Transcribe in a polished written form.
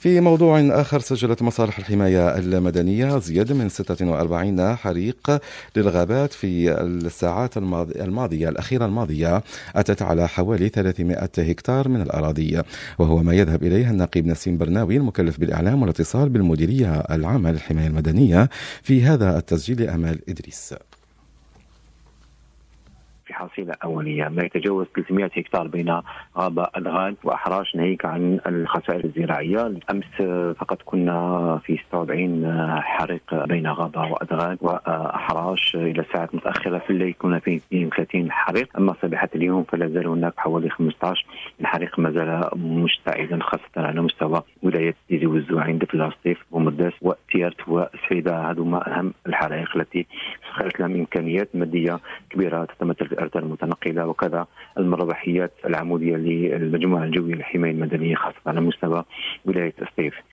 في موضوع آخر، سجلت مصالح الحماية المدنية زيادة من 46 حريق للغابات في الساعات الأخيرة الماضية، أتت على حوالي 300 هكتار من الأراضي، وهو ما يذهب إليه النقيب نسيم برناوي المكلف بالإعلام والاتصال بالمديرية العامة للحماية المدنية في هذا التسجيل. أمال إدريس. في حصيلة أولية ما يتجاوز 300 هكتار بين غابة أدغال وأحراش، ناهيك عن الخسائر الزراعية. أمس فقط كنا في 46 حريق بين غابة وأدغال وأحراش، إلى ساعات متأخرة في الليل كنا في 32 حريق. أما صباحة اليوم فلا زال هناك حوالي 15 الحريق ما زال مشتعلا، خاصة على مستوى ولاية تيزي والزوعين دفلة الصيف ومداس وتيرت وسعيدة. هذوما أهم الحرائق التي سخرت لهم إمكانيات مادية كبيرة تتمثل في الأرتال المتنقلة وكذا المربحيات العمودية للمجموعة الجوية للحماية المدنية، خاصة على مستوى ولاية الصيف.